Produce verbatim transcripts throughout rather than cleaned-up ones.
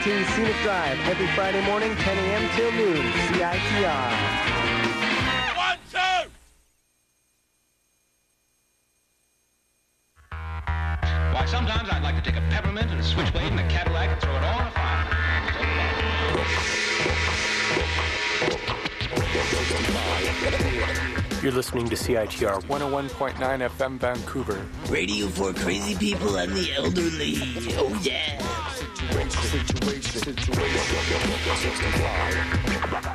eighteen Scenic Drive, every Friday morning, ten a.m. till noon, C I T R. One, two! Why, sometimes I'd like to take a peppermint and a switchblade and a Cadillac and throw it all in a fire. You're listening to C I T R one oh one point nine F M Vancouver. Radio for crazy people and the elderly. Oh yeah. Situation, situation, situation.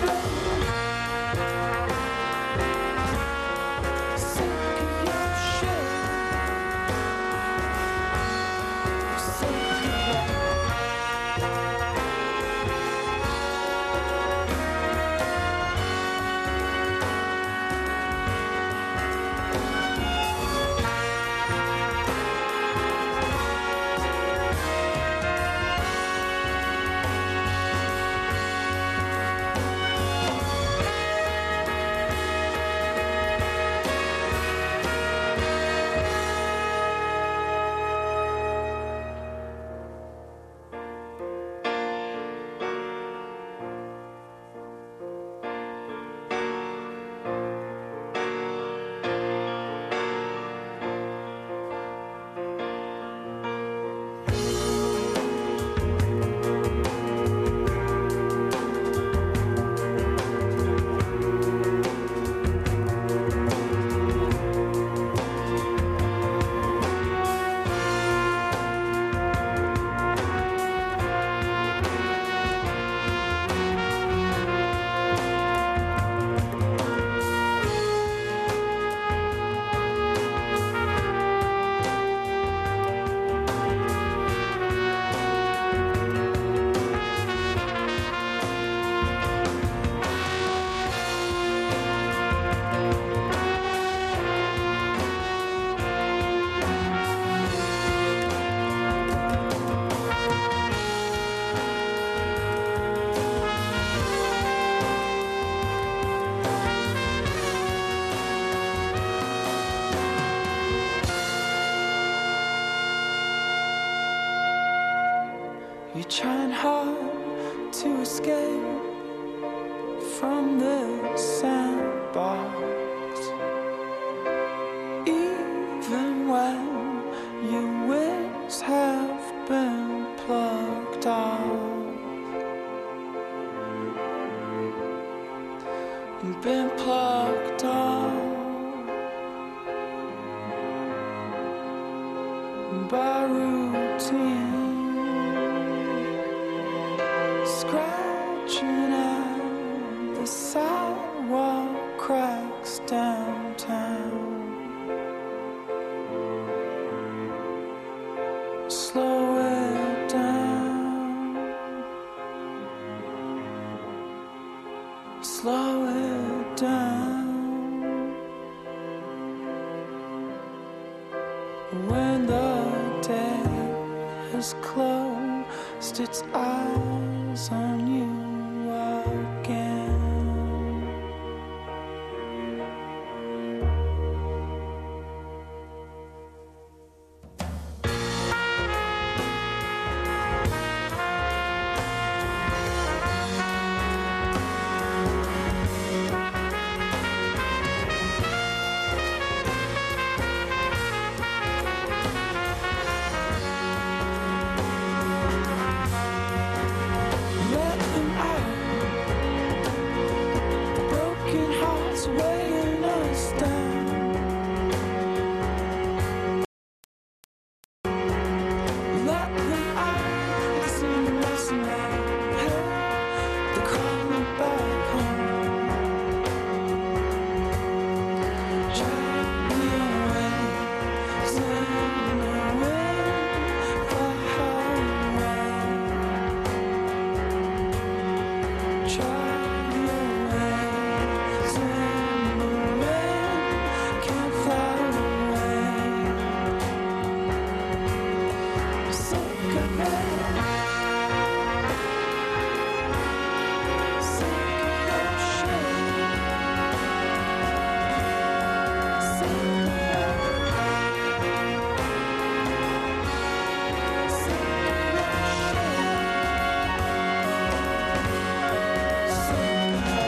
Sick of your shit. You're trying hard to escape from the sandbox, even when your wings have been plugged off and been plugged off by routine. Scratching at the sidewalk cracks downtown. Slow it down. Slow it down. When the day has closed its eyes on you again. Let them out. Broken hearts weighing us down. Let them out. Listen, listen now. Hey, they're calling back home. Drive me away, send me away, far away. Try your way, send me away, can't fly away. Sick of it, sick of your shit. Sick of it, sick of your shit. Sick of it.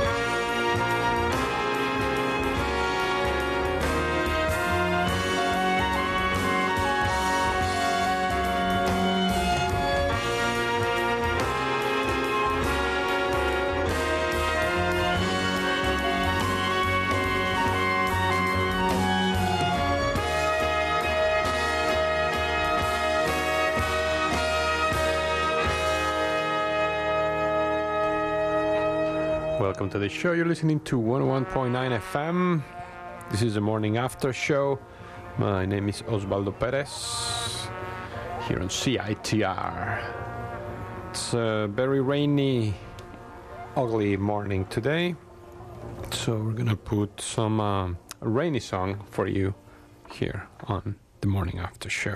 Welcome to the show. You're listening to one oh one point nine F M. This is the morning after show. My name is Osvaldo Perez here on C I T R. It's a very rainy, ugly morning today. So we're gonna put some uh, rainy song for you here on the morning after show.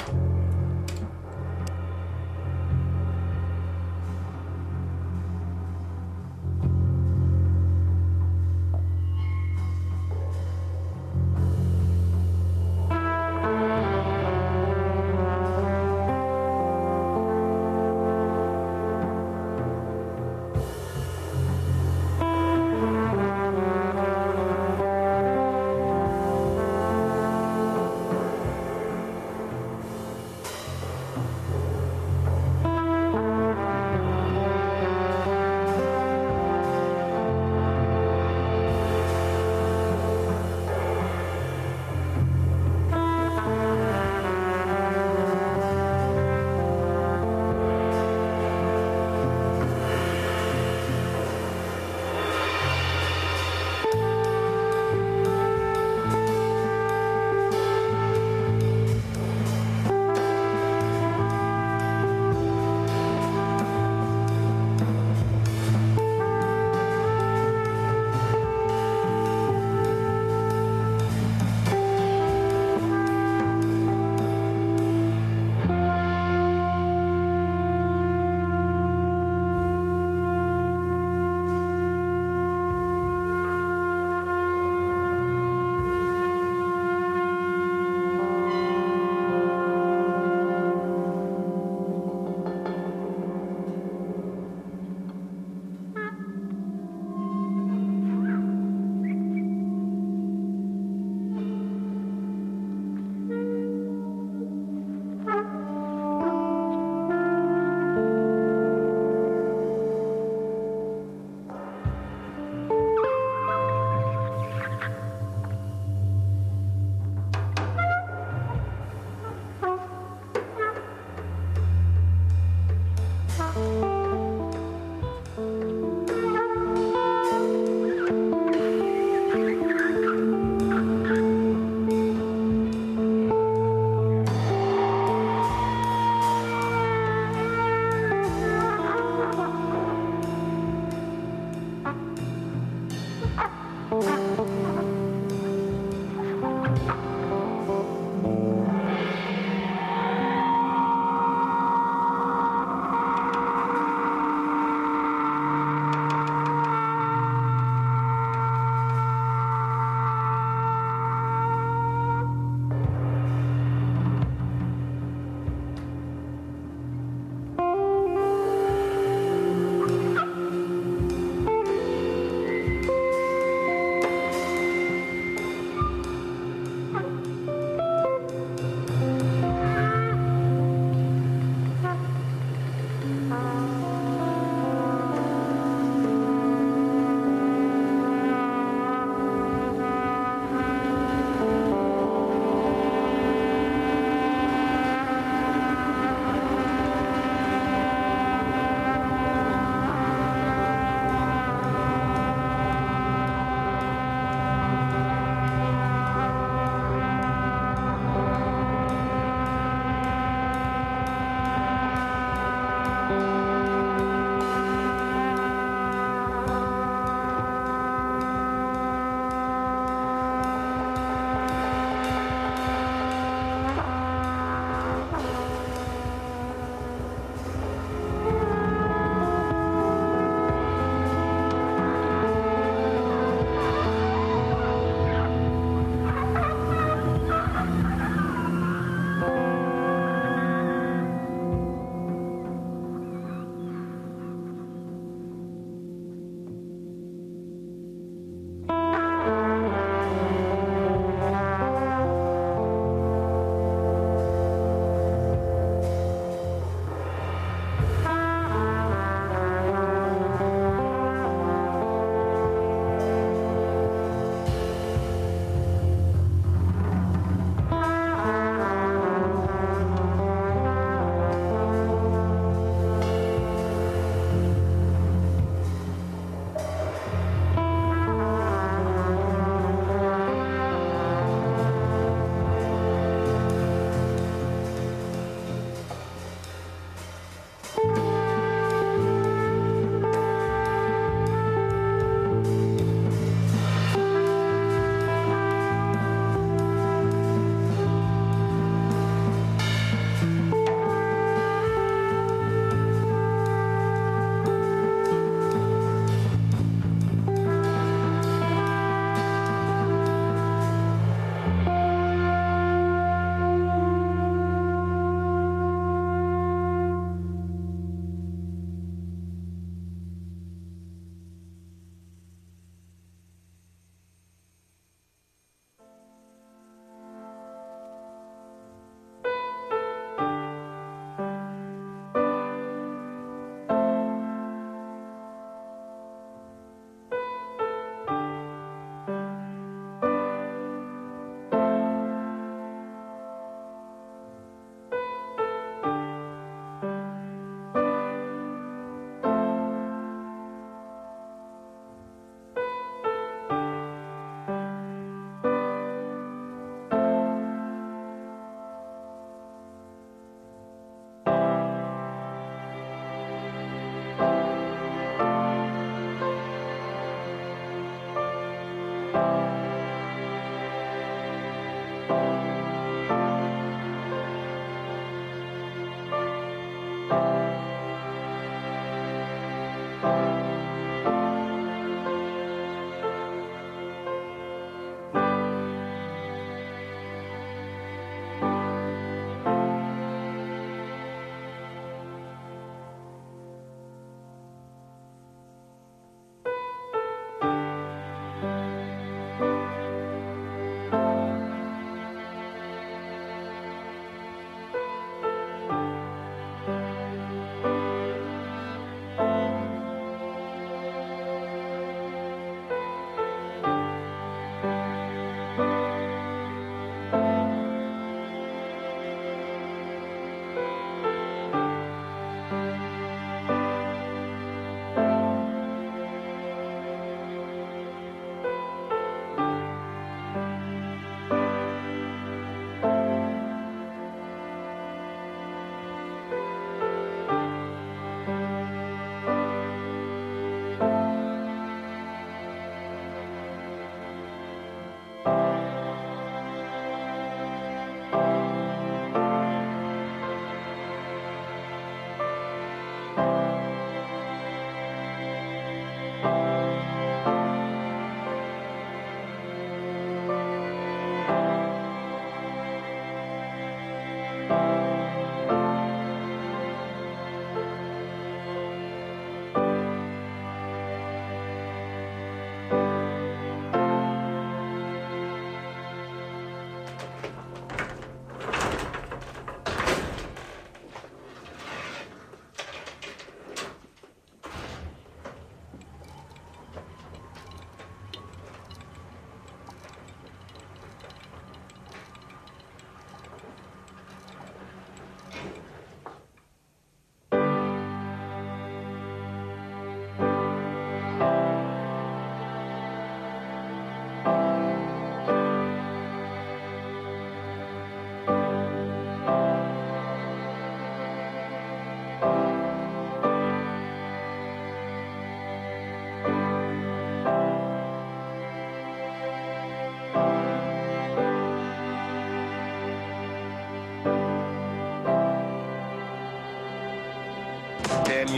Thank you.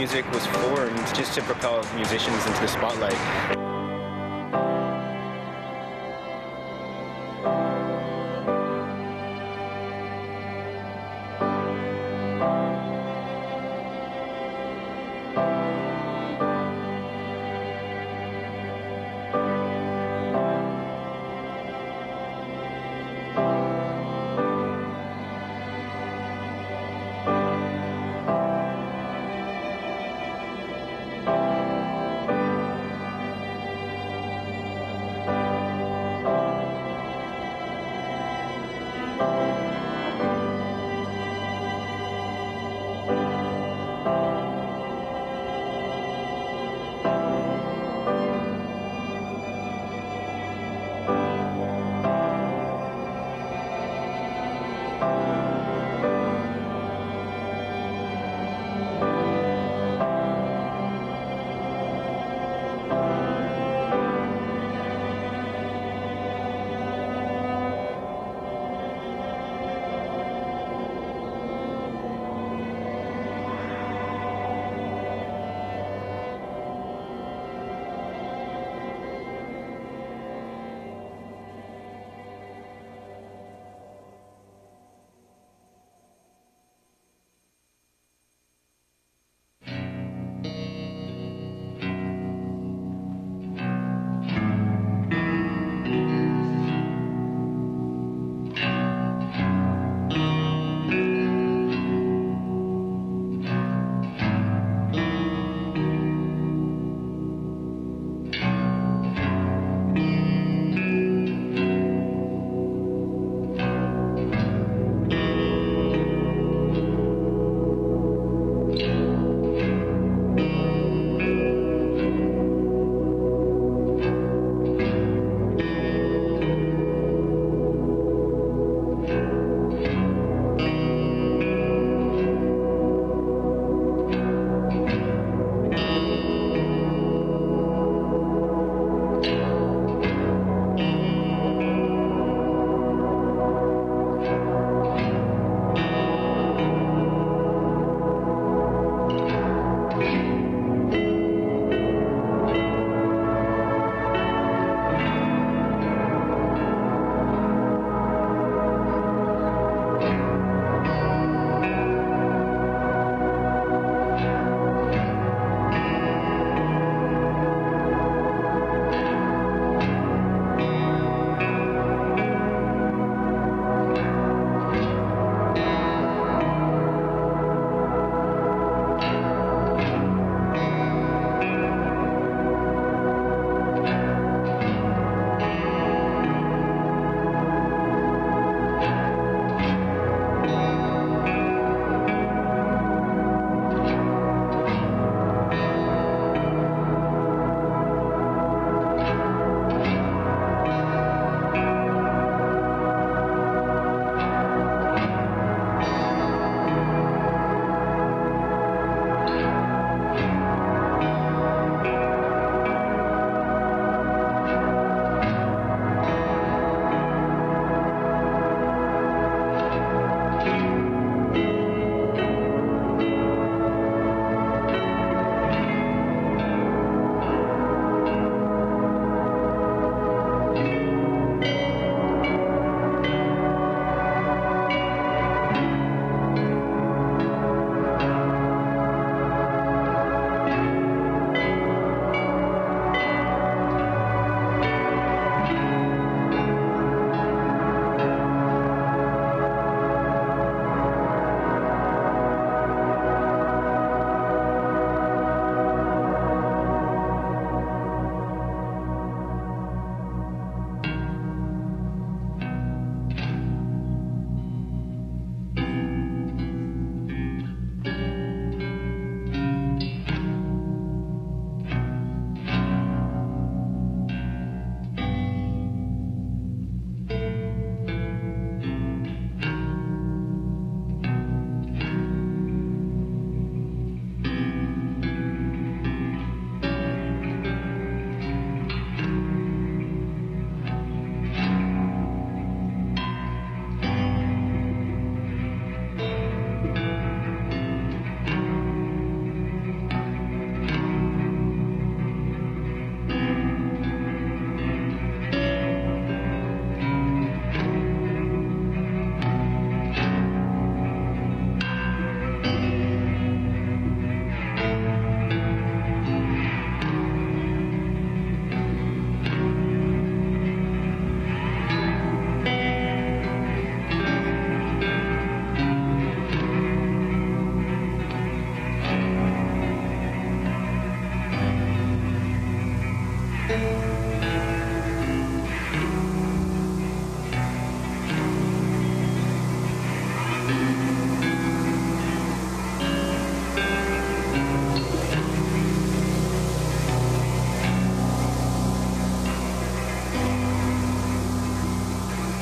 music was formed, just to propel musicians into the spotlight.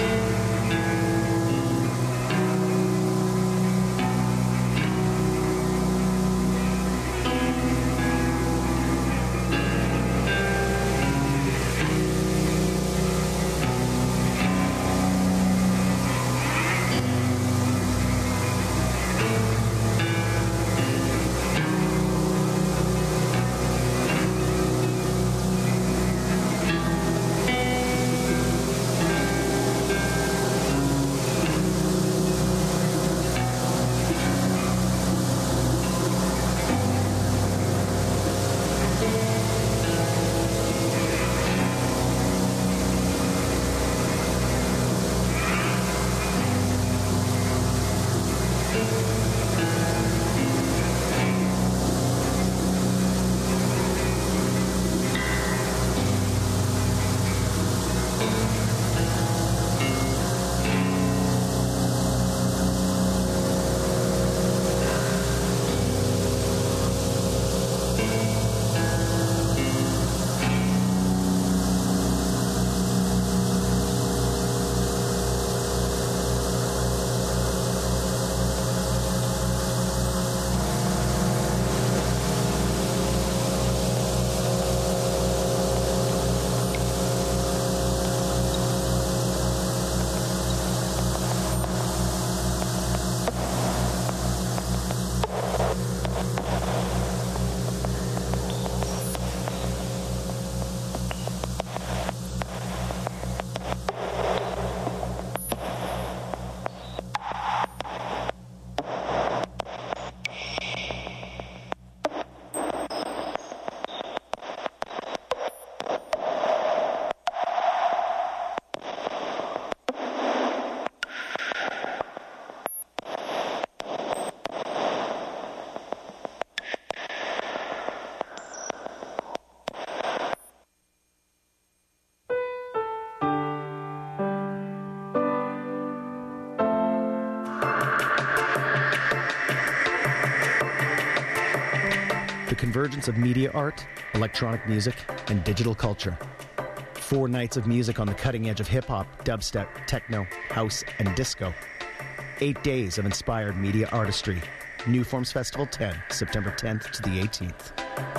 The convergence of media art, electronic music, and digital culture. Four nights of music on the cutting edge of hip-hop, dubstep, techno, house, and disco. Eight days of inspired media artistry. New Forms Festival ten, September tenth to the eighteenth.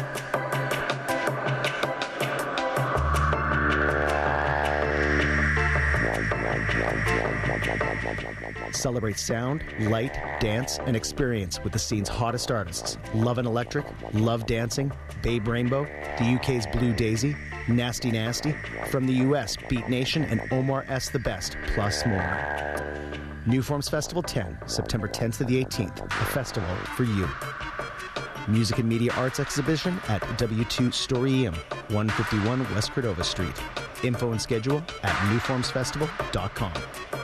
Celebrate sound, light, dance, and experience with the scene's hottest artists. Love and Electric, Love Dancing, Babe Rainbow, the U K's Blue Daisy, Nasty Nasty, from the U S, Beat Nation, and Omar S. The Best, plus more. New Forms Festival ten, September tenth to the eighteenth, a festival for you. Music and Media Arts Exhibition at W two Storeum, one fifty-one West Cordova Street. Info and schedule at new forms festival dot com.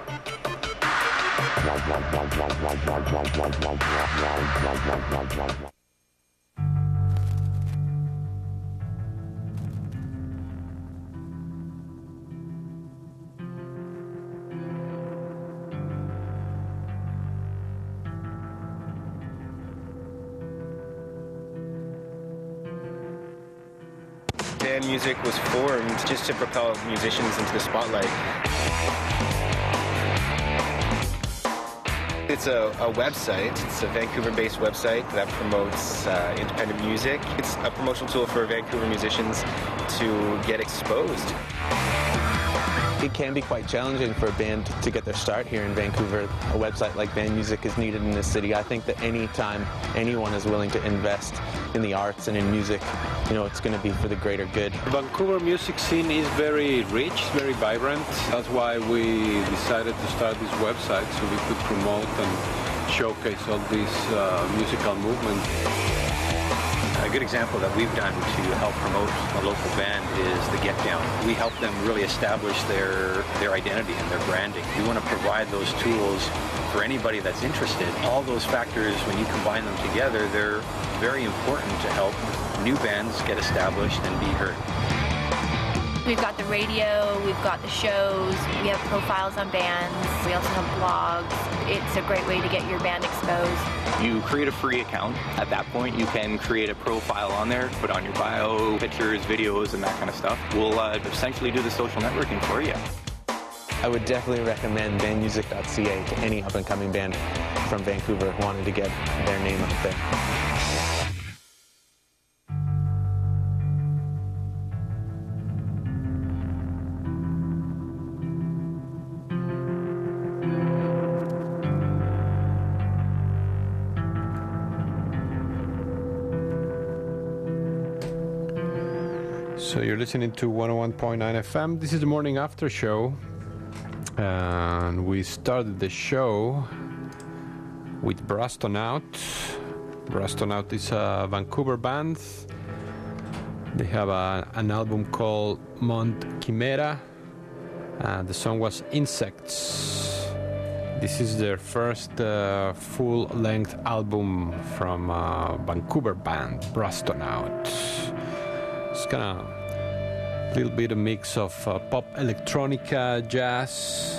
Band music was formed just to propel musicians into the spotlight. It's a, a website. It's a Vancouver-based website that promotes uh, independent music. It's a promotional tool for Vancouver musicians to get exposed. It can be quite challenging for a band to get their start here in Vancouver. A website like Band Music is needed in this city. I think that any time anyone is willing to invest in the arts and in music, you know, it's going to be for the greater good. The Vancouver music scene is very rich, very vibrant. That's why we decided to start this website, so we could promote and showcase all this uh, musical movement. A good example that we've done to help promote a local band is the Get Down. We help them really establish their, their identity and their branding. We want to provide those tools for anybody that's interested. All those factors, when you combine them together, they're very important to help new bands get established and be heard. We've got the radio, we've got the shows, we have profiles on bands, we also have blogs. It's a great way to get your band exposed. You create a free account. At that point, you can create a profile on there, put on your bio, pictures, videos, and that kind of stuff. We'll uh, essentially do the social networking for you. I would definitely recommend band music dot c a to any up-and-coming band from Vancouver wanting to get their name out there. So you're listening to one oh one point nine F M. This is the morning after show. And we started the show with Brastonaut. Brastonaut is a Vancouver band. They have a, an album called Mont Chimera. And the song was Insects. This is their first uh, full-length album from a Vancouver band, Brastonaut. It's kind of a little bit of mix of uh, pop electronica, jazz.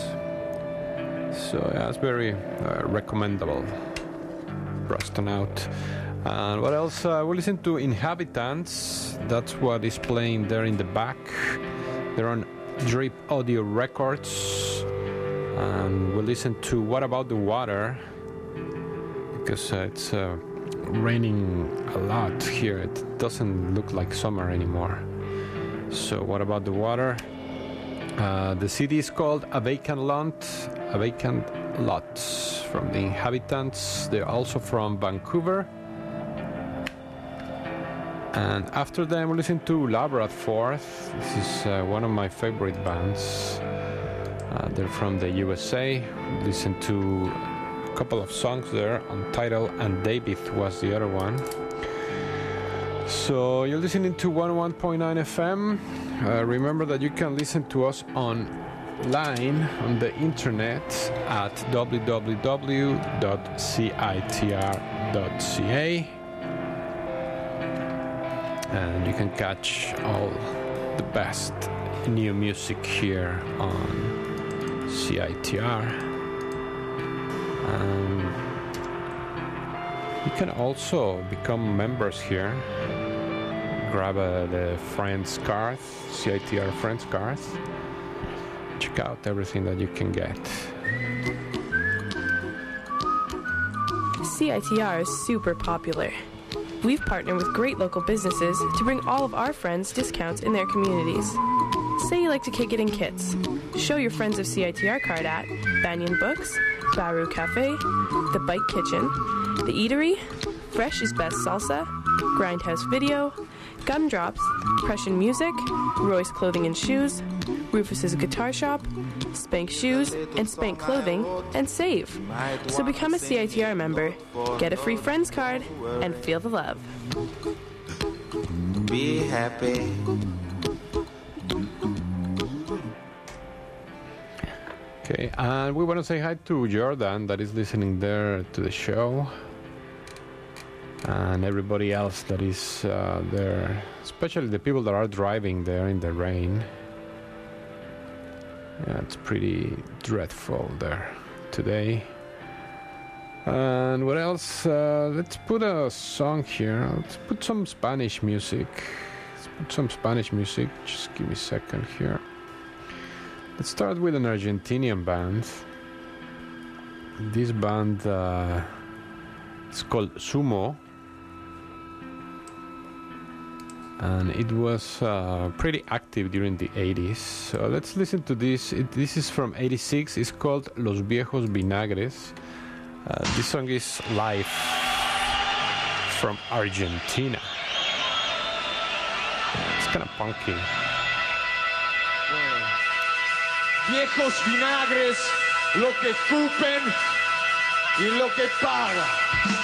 So yeah, it's very uh, recommendable. Brastonaut. And what else? Uh, we listen to Inhabitants. That's what is playing there in the back. They're on Drip Audio Records. And we listen to What About the Water? Because uh, it's uh, raining a lot here. It doesn't look like summer anymore. So What About the Water? Uh, the C D is called A Vacant Lot. A Vacant Lot from the Inhabitants. They're also from Vancouver. And after them we listen to Labraforth. This is uh, one of my favorite bands. Uh, they're from the U S A. We listen to a couple of songs there. Untitled and David was the other one. So you're listening to one oh one point nine F M. Uh, remember that you can listen to us online on the internet at w w w dot c i t r dot c a, and you can catch all the best new music here on C I T R. Um, you can also become members here. Grab uh, the Friends card, C I T R Friends card. Check out everything that you can get. C I T R is super popular. We've partnered with great local businesses to bring all of our friends discounts in their communities. Say you like to kick it in kits. Show your friends of C I T R card at Banyan Books, Baru Cafe, The Bike Kitchen, The Eatery, Fresh is Best Salsa, Grindhouse Video, Gumdrops, Prussian Music, Roy's Clothing and Shoes, Rufus's Guitar Shop, Spank Shoes, and Spank Clothing, and save. So become a C I T R member, get a free Friends card, and feel the love. Be happy. Okay, and we want to say hi to Jordan that is listening there to the show. And everybody else that is uh, there, especially the people that are driving there in the rain. Yeah, it's pretty dreadful there today. And what else? Uh, let's put a song here. Let's put some Spanish music. Let's put some Spanish music. Just give me a second here. Let's start with an Argentinian band. This band uh, it's called Sumo. And it was uh, pretty active during the eighties. So let's listen to this. It, this is from eighty-six. It's called Los Viejos Vinagres. Uh, this song is live from Argentina. It's kind of punky. Viejos vinagres, lo que escupen y lo que pagan.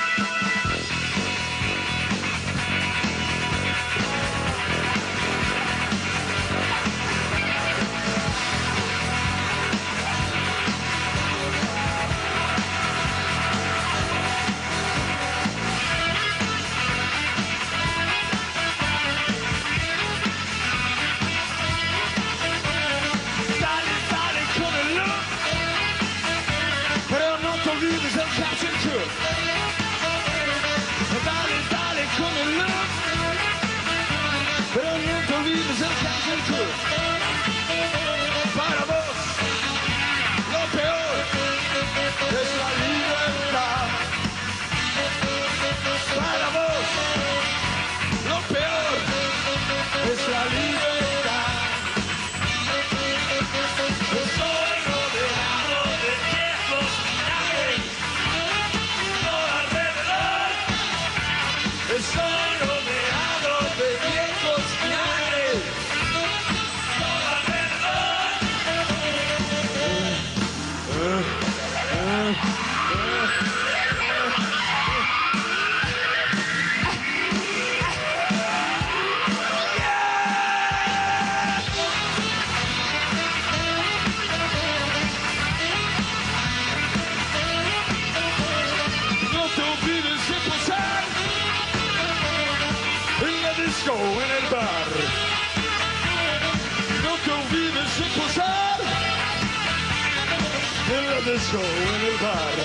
en el show, en el bar.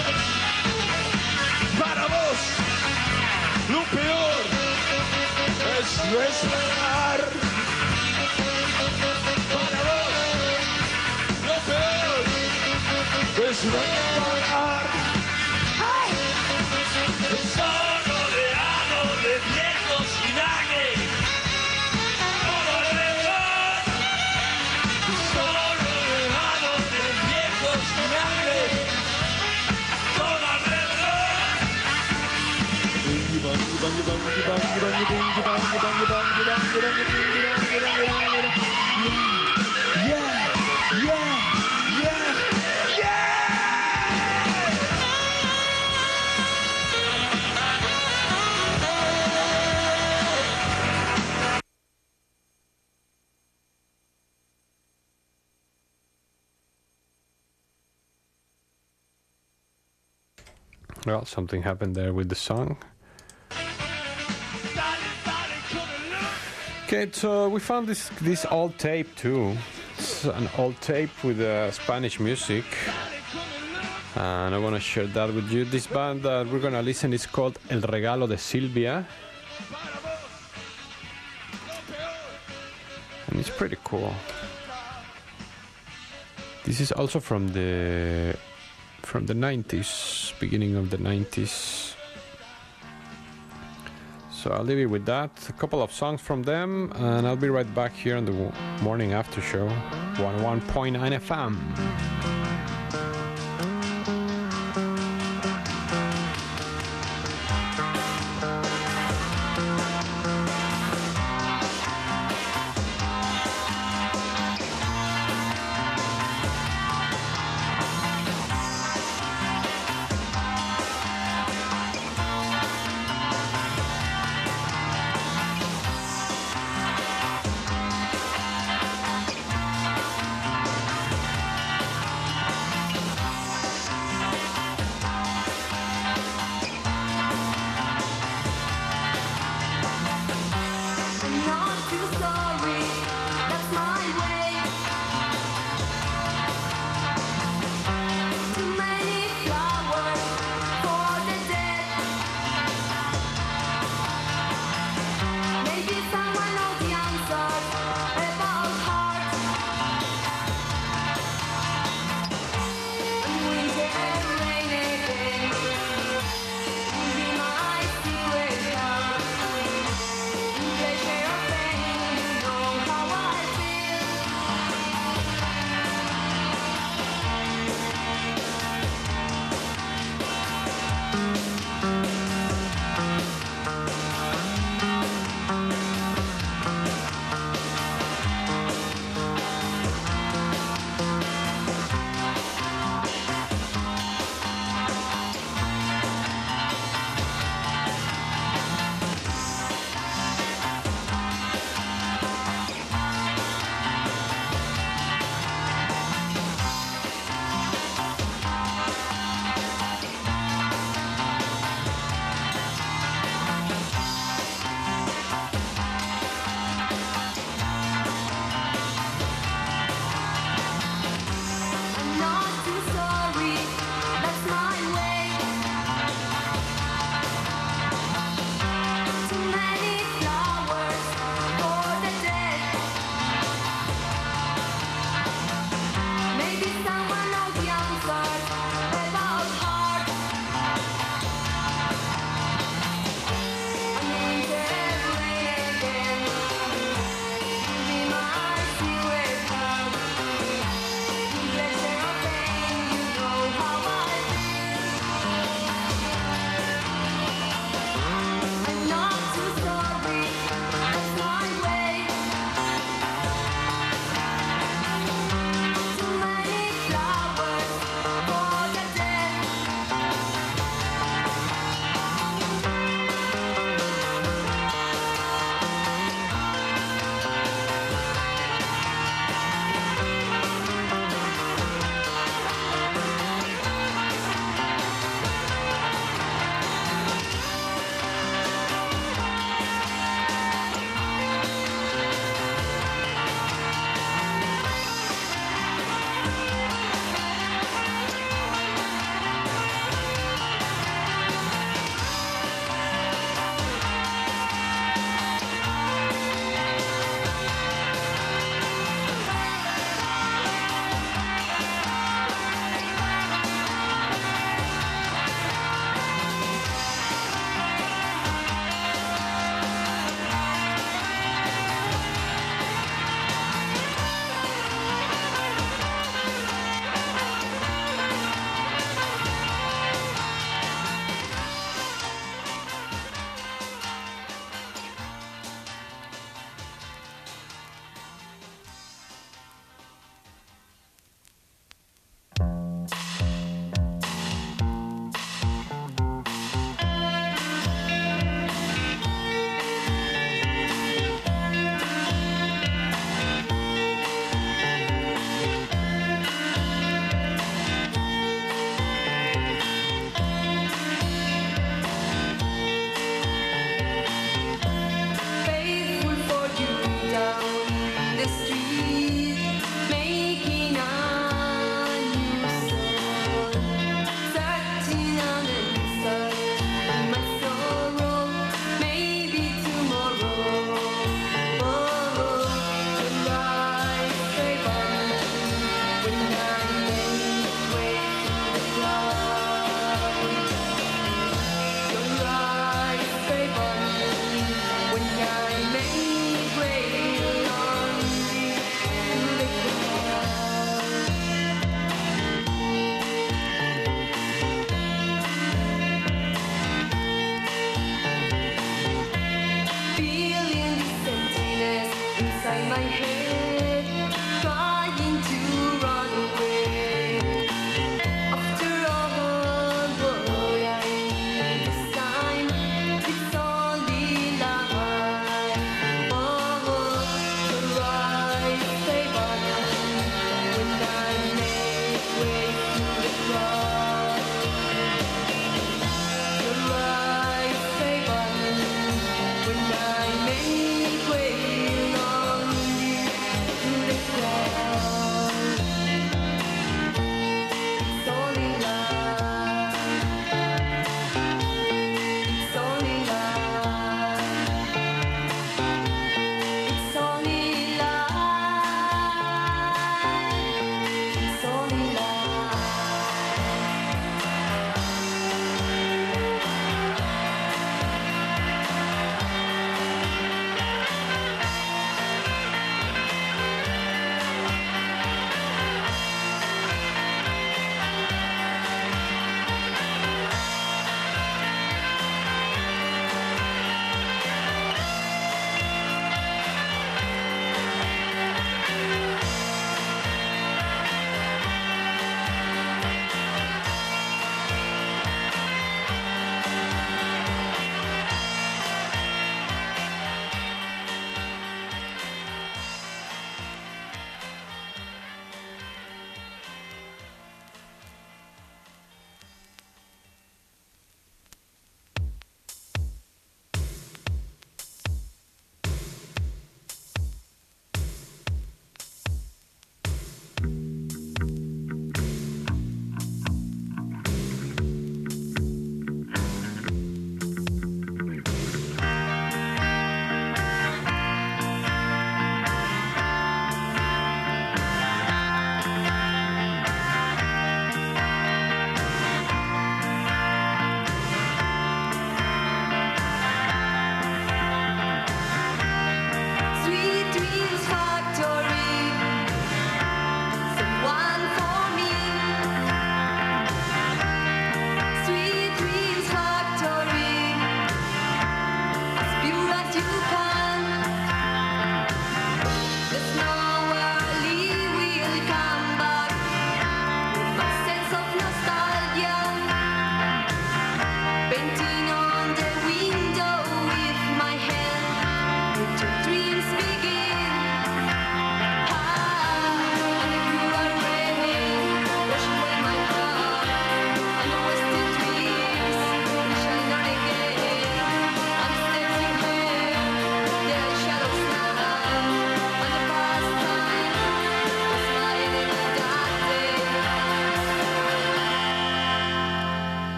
Para vos, lo peor es no esperar. Para vos, lo peor es no esperar. ¡Ay! Son rodeados de viejos vinagre. Todo alrededor. Son rodeados de viejos vinagre. Todo alrededor. Yeah, yeah, yeah, yeah. Well, something happened there with the song. Okay, so we found this this old tape too. It's an old tape with uh, Spanish music, and I want to share that with you. This band that we're gonna listen is called El Regalo de Silvia, and it's pretty cool. This is also from the from the nineties, beginning of the nineties. So I'll leave you with that. A couple of songs from them, and I'll be right back here on the morning after show, one oh one point nine F M.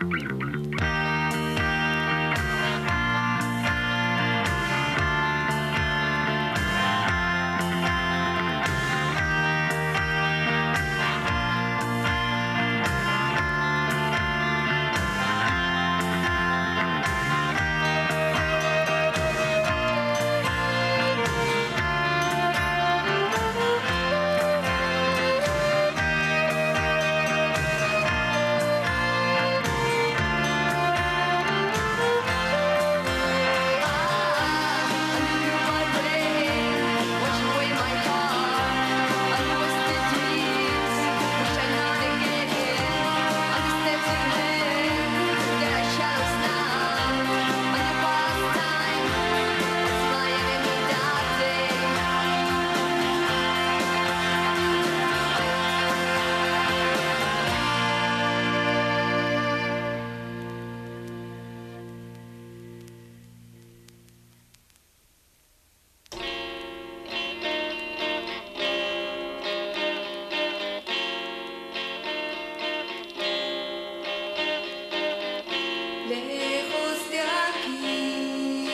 Lejos de aquí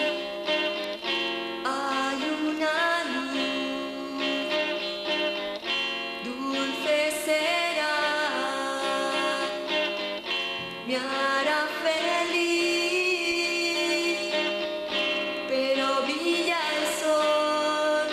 hay una luz, dulce será, me hará feliz, pero brilla el sol.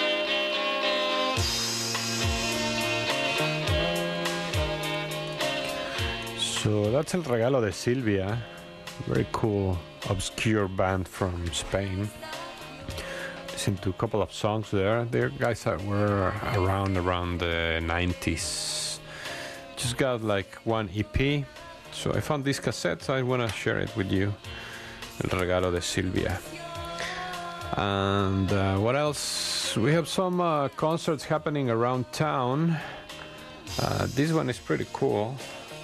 So that's El Regalo de Silvia. Very cool, obscure band from Spain. Listened to a couple of songs there. They're guys that were around around the nineties. Just got like one E P. So I found this cassette, so I want to share it with you. El Regalo de Silvia. And uh, what else? We have some uh, concerts happening around town. Uh, this one is pretty cool.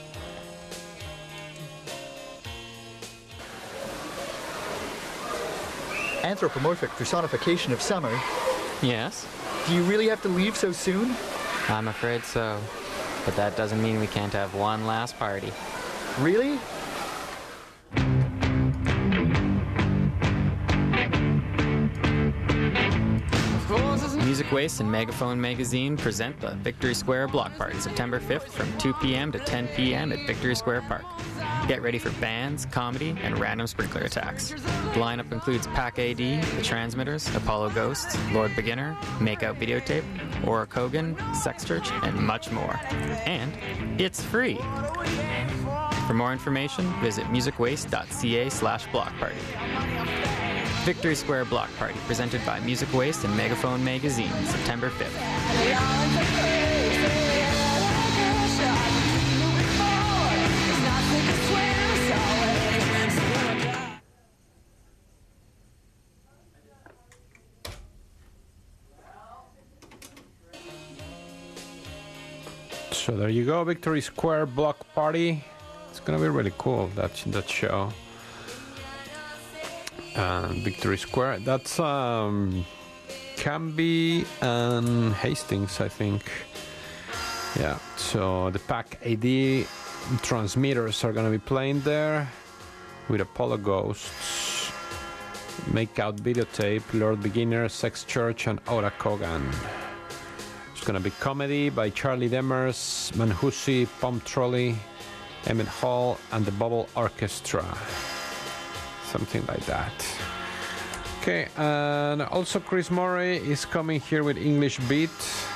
Anthropomorphic personification of summer. Yes? Do you really have to leave so soon? I'm afraid so. But that doesn't mean we can't have one last party. Really? Music Waste and Megaphone Magazine present the Victory Square Block Party September fifth from two p.m. to ten p.m. at Victory Square Park. Get ready for bands, comedy, and random sprinkler attacks. The lineup includes Pack A D, The Transmitters, Apollo Ghosts, Lord Beginner, Makeout Videotape, Aura Kogan, Sex Church, and much more. And it's free! For more information, visit musicwaste.ca slash block party. Victory Square Block Party, presented by Music Waste and Megaphone Magazine, September fifth. So there you go, Victory Square Block Party. It's gonna be really cool, that that show. And Victory Square, that's um, Canby and Hastings, I think. Yeah, so the Pack A D Transmitters are gonna be playing there with Apollo Ghosts, Makeout Videotape, Lord Beginner, Sex Church, and Aura Kogan. It's gonna be comedy by Charlie Demers, Manhusi, Pump Trolley, Emmett Hall, and the Bubble Orchestra. Something like that. Okay, and also Chris Murray is coming here with English Beat.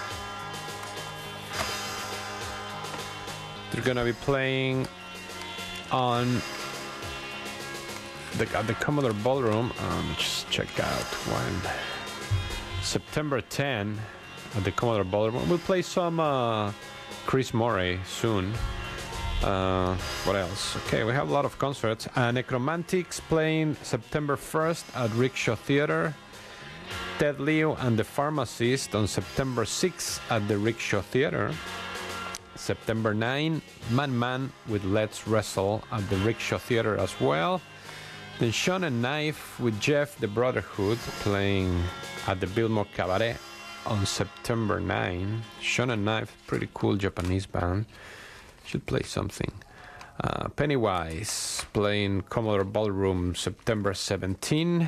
They're gonna be playing on the, at the Commodore Ballroom. Um, just check out when. September tenth at the Commodore Ballroom. We'll play some uh, Chris Murray soon. Uh, what else? Okay, we have a lot of concerts. Uh, Necromantics playing September first at Rickshaw Theater. Ted Leo and the Pharmacist on September sixth at the Rickshaw Theater. September ninth, Man Man with Let's Wrestle at the Rickshaw Theater as well. Then Sean and Knife with Jeff the Brotherhood playing at the Biltmore Cabaret on September ninth. Sean and Knife, pretty cool Japanese band. Should play something. Uh, Pennywise playing Commodore Ballroom September seventeenth.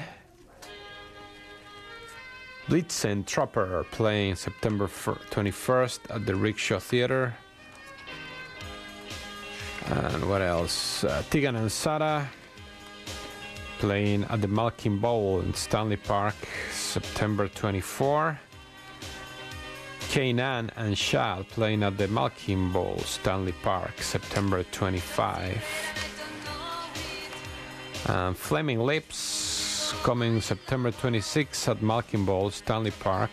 Blitzen Trapper playing September twenty-first at the Rickshaw Theater. And what else? Uh, Tegan and Sara playing at the Malkin Bowl in Stanley Park September twenty-fourth. Kanan and Shal playing at the Malkin Bowl Stanley Park September twenty-fifth. Um, Flaming Lips coming September twenty-sixth at Malkin Bowl Stanley Park.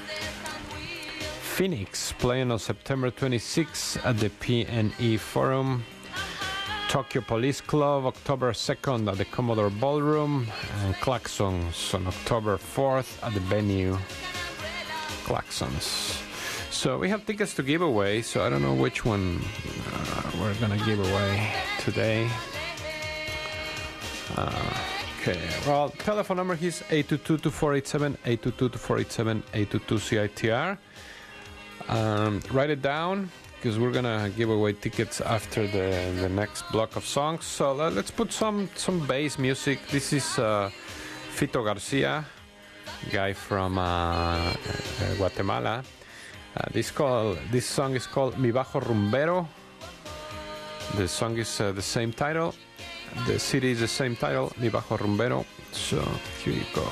Phoenix playing on September twenty-sixth at the P and E Forum. Tokyo Police Club October second at the Commodore Ballroom. And Klaxons on October fourth at the venue Klaxons. So we have tickets to give away, so I don't know which one uh, we're gonna give away today. Uh, okay, well, telephone number is eight two two, two four eight seven, eight two two, two four eight seven, eight two two C I T R. Um, write it down, because we're gonna give away tickets after the, the next block of songs. So uh, let's put some, some bass music. This is uh, Fito Garcia, guy from uh, Guatemala. Uh, this call this song is called Mi Bajo Rumbero. The song is uh, the same title. The city is the same title, Mi Bajo Rumbero. So here you go.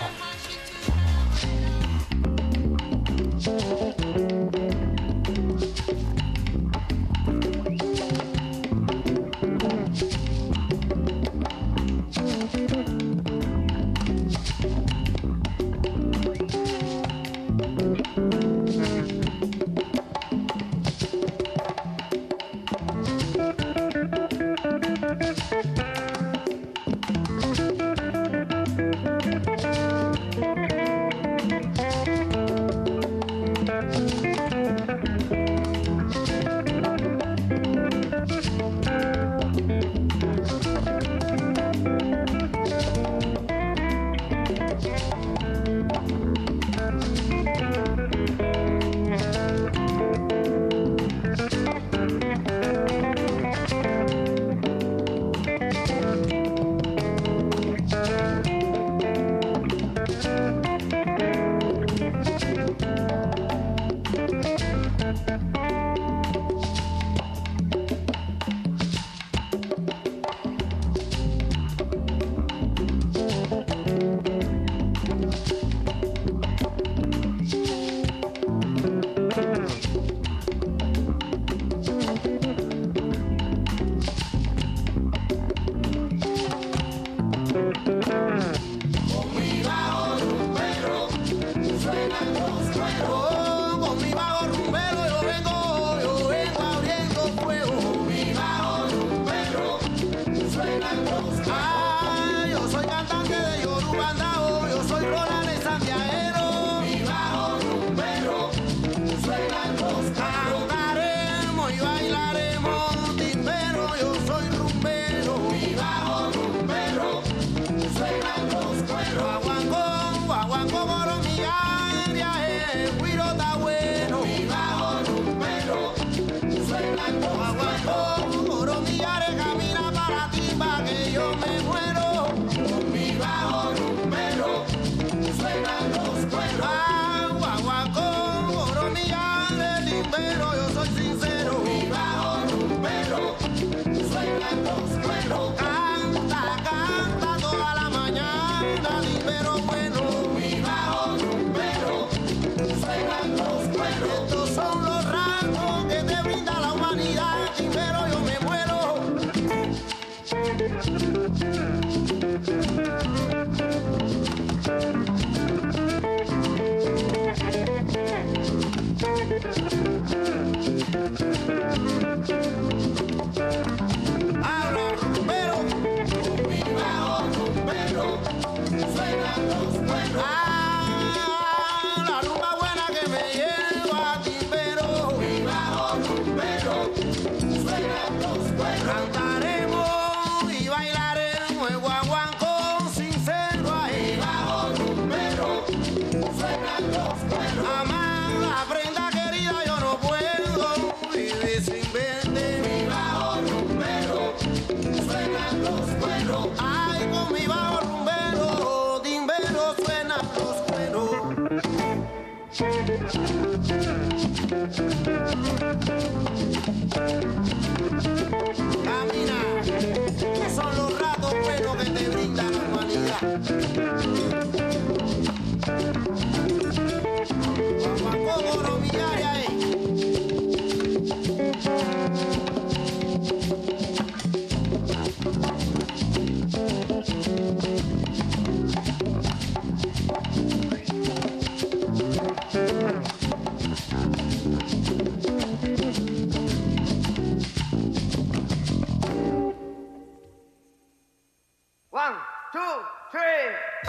two, three.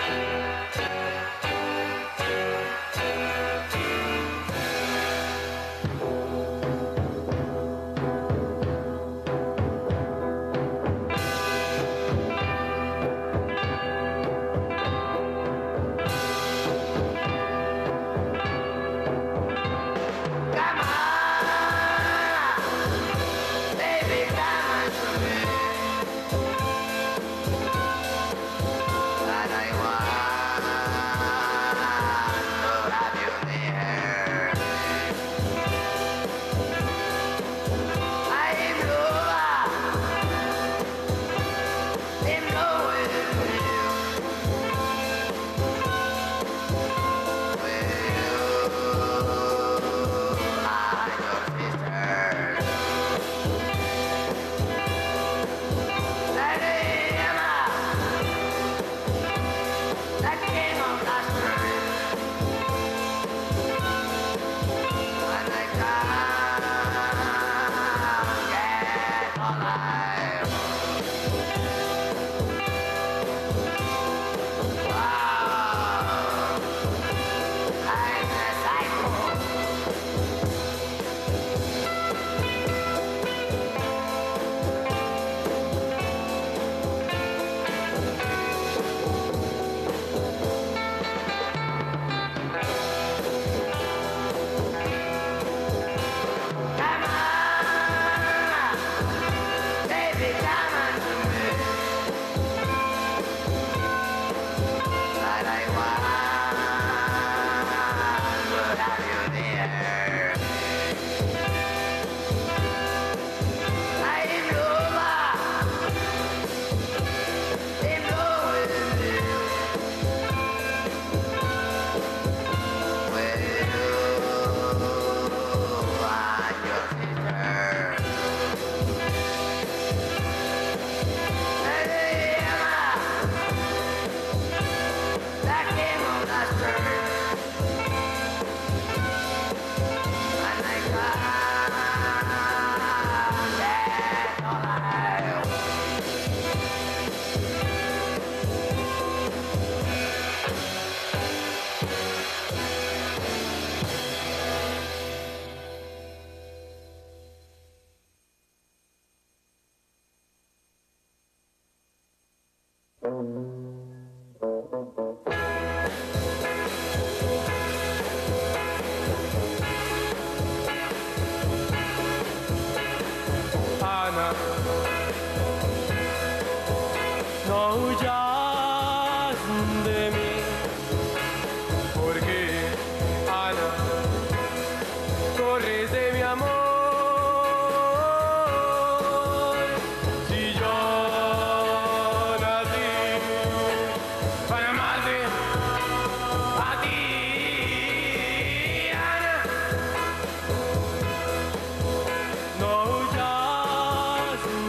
No huyas de mí, porque Ana, corres de mi amor. Si yo nací para amarte a ti, Ana, no huyas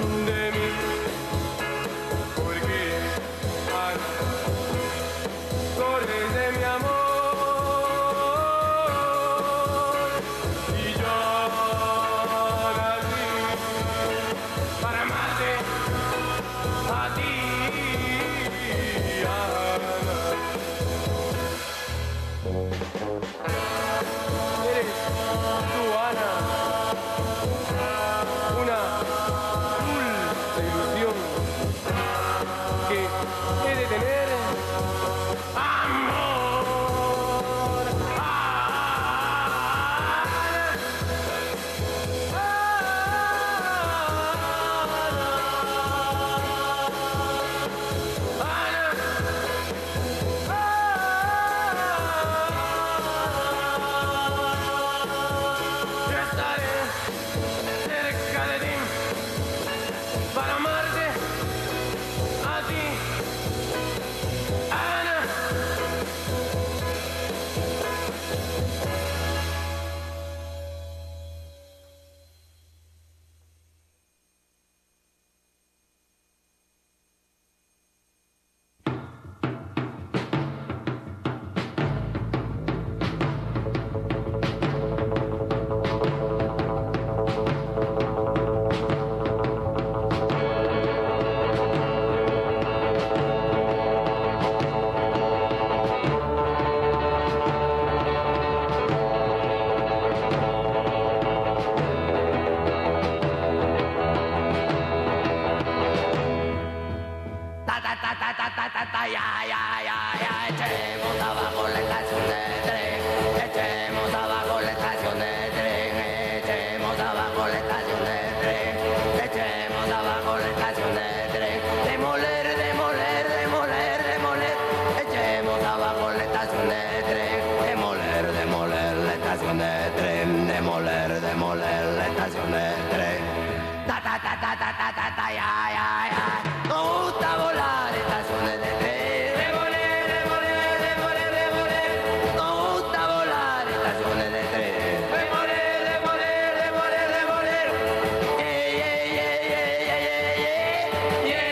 ay, ay, ay, ay, ay, echemos abajo la estación de tren, echemos abajo la estación de tren, echemos abajo la estación de tren, echemos abajo la estación de tren, demoler, demoler, demoler, demoler, echemos abajo la estación de tren, demoler, demoler la estación de tren, demoler, demoler la estación de tren, ta ta ta ta ta ta ta ta, ya, ya, ya, nos gusta volar estaciones de tren, demoler, demoler, demoler, demoler, nos gusta volar estaciones de tren, demoler, demoler, demoler, demoler, yeah, yeah, yeah, yeah, yeah, yeah, yeah,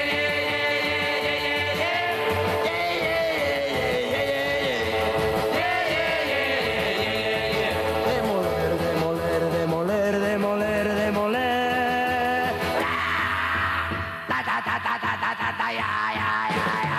demoler, demoler, demoler, demoler, demoler, ta ta ta ta ta ta ta ta, ya, ya, ya, ya.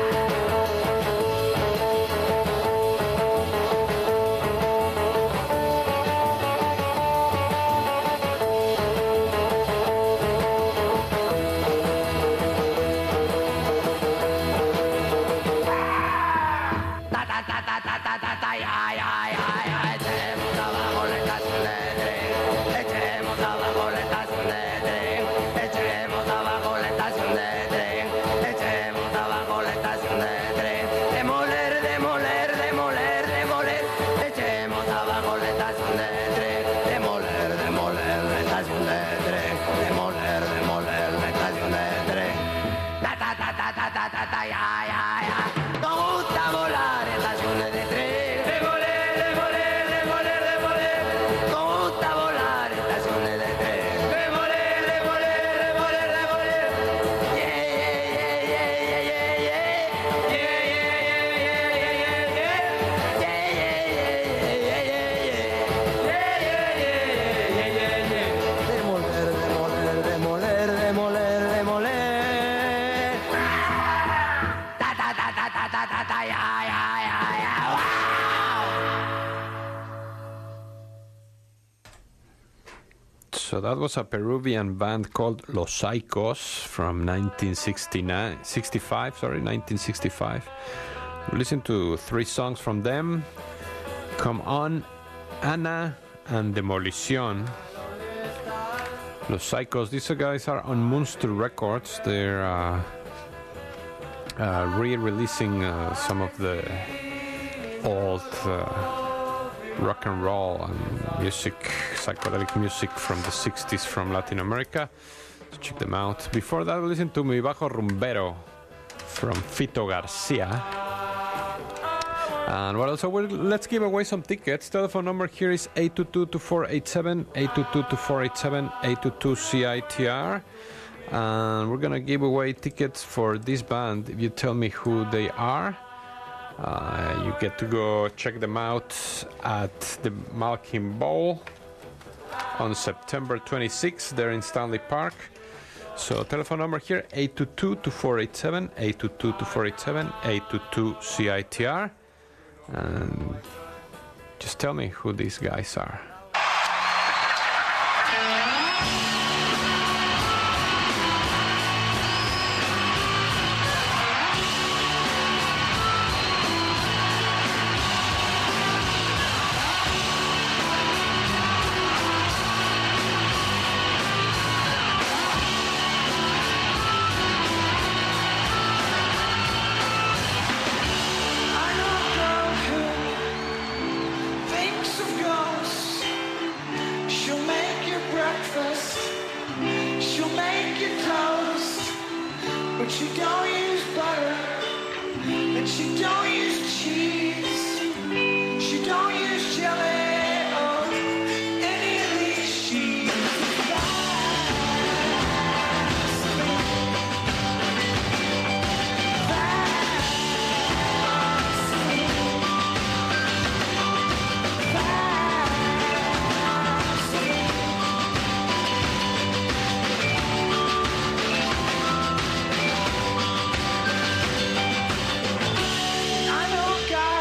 Ta ta ta ta ta ta ta ta, ya, ya, ya, ya, echemos abajo la estación de tren, echemos abajo la estación de tren, echemos abajo la estación de tren, echemos abajo la estación de tren, demoler, demoler, demoler, demoler, echemos abajo la estación de tren, demoler, demoler la estación de tren, demoler, demoler la estación de tren, ta ta ta ta ta ta ta ta, ya, ya, ya, nos gusta volar estaciones de tren, demoler, demoler, demoler, demoler, nos gusta volar estaciones de tren, demoler, demoler, demoler, demoler, yeah, yeah, yeah, yeah, yeah, yeah, demoler, demoler, demoler, demoler, demoler, ta ta ta ta ta ta ta ta, ya, ya, ya, ya, wow. So that was a Peruvian band called Los Psychos from nineteen sixty-nine, sixty-five, sorry, nineteen sixty-five. We listened to three songs from them: Come On, Ana, and Demolición. Los Psychos, these guys are on Munster Records. They're uh, uh, re-releasing uh, some of the old uh, rock and roll and music, psychedelic music from the sixties from Latin America. So check them out. Before that, we listened to Mi Bajo Rumbero from Fito Garcia. And what else? So we'll, let's give away some tickets. Telephone number here is eight two two, two four eight seven, eight two two, two four eight seven, eight two two C I T R. And we're gonna give away tickets for this band. If you tell me who they are, uh, you get to go check them out at the Malkin Bowl on September twenty-sixth. They're in Stanley Park. So telephone number here, eight two two, two four eight seven, eight two two, two four eight seven, eight two two C I T R. And just tell me who these guys are. Thinks of ghosts. She'll make you breakfast. She'll make you toast. But she don't use butter. And she don't use cheese. She don't use jelly or any of these. She's I know a guy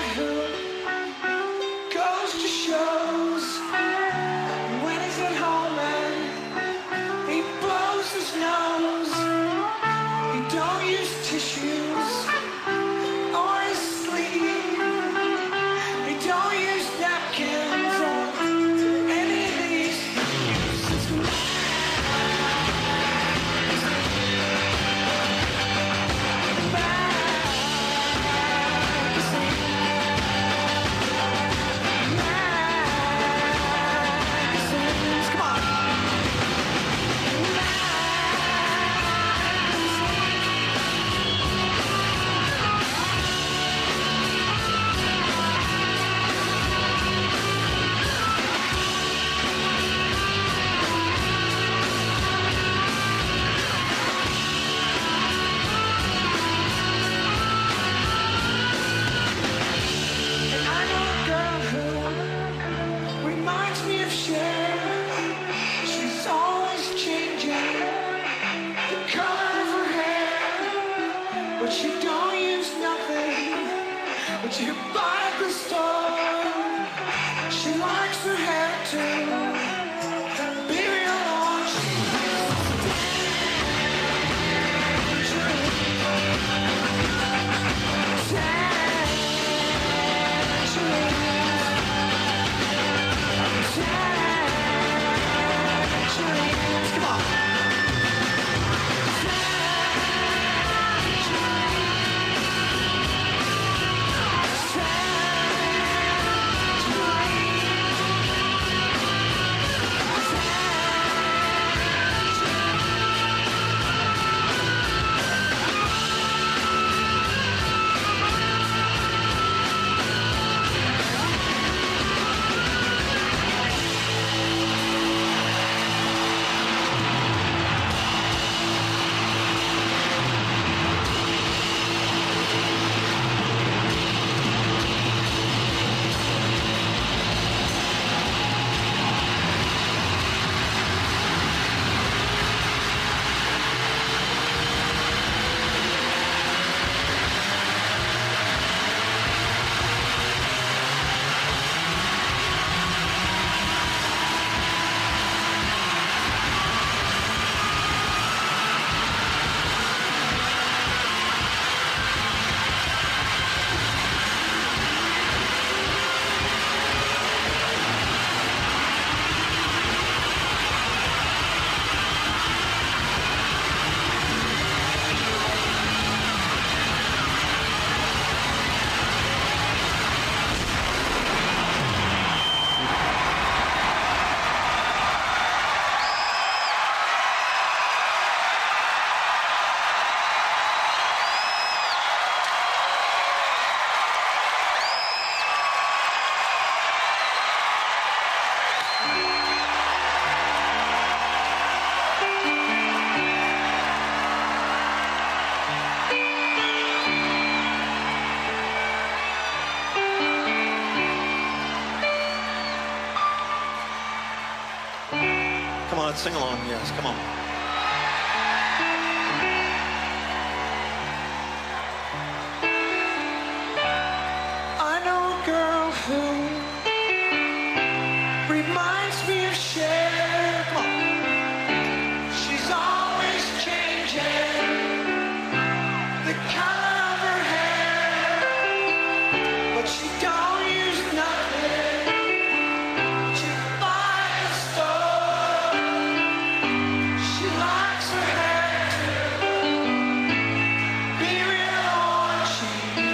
us. Come on. I know a girl who reminds me of Cher. Come on. She's always changing the color of her hair, but she don't use nothing to buy a store. She likes her hair to be real orangey.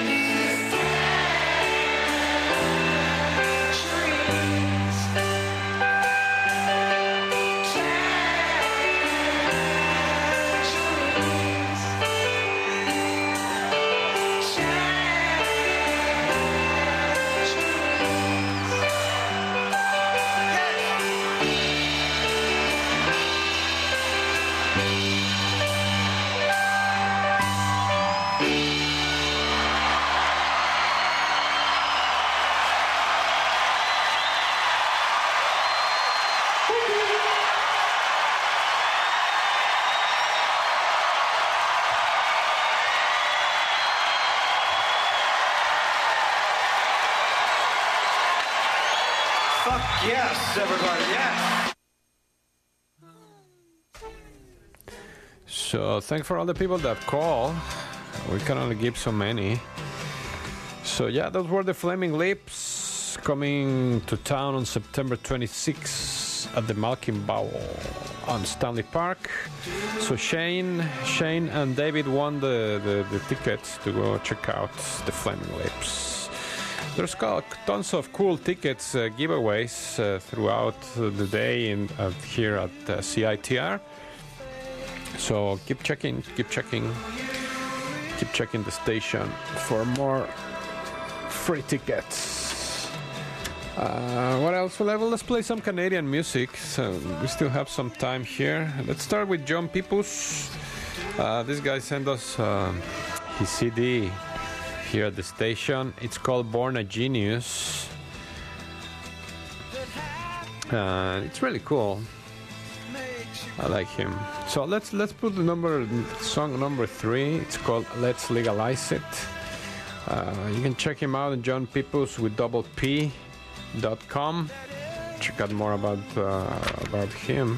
Fuck yes, everybody, yes. So thanks for all the people that call. We can only give so many. So yeah, those were the Flaming Lips coming to town on September twenty-sixth at the Malkin Bowl on Stanley Park. So Shane, Shane and David won the, the, the tickets to go check out the Flaming Lips. There's got tons of cool tickets uh, giveaways uh, throughout the day in, uh, here at uh, C I T R. So keep checking, keep checking, keep checking the station for more free tickets. Uh, what else? Well, let's play some Canadian music. So we still have some time here. Let's start with John Pipus. Uh, this guy sent us uh, his C D here at the station. It's called Born a Genius. Uh, it's really cool. I like him. So let's let's put the number song number three. It's called Let's Legalize It. Uh, you can check him out at John Pipus with double P dot com. Check out more about uh, about him.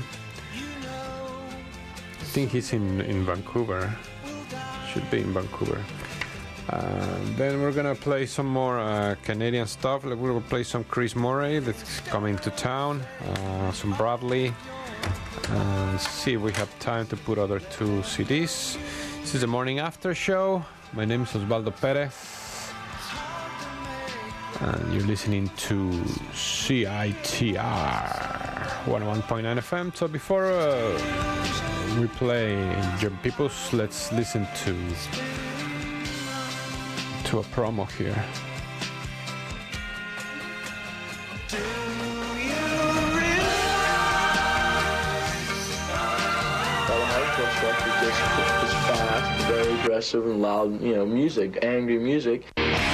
I think he's in in Vancouver. Should be in Vancouver. Uh, then we're gonna play some more uh, Canadian stuff. Like we will play some Chris Murray that's coming to town, uh, some Bradley. Uh, see if we have time to put other two C Ds. This is the morning after show. My name is Osvaldo Perez, and you're listening to C I T R one oh one point nine F M. So before uh, we play John Pipus, let's listen to. to a promo here. Hardcore stuff is just is fast, very aggressive and loud, you know, music, angry music.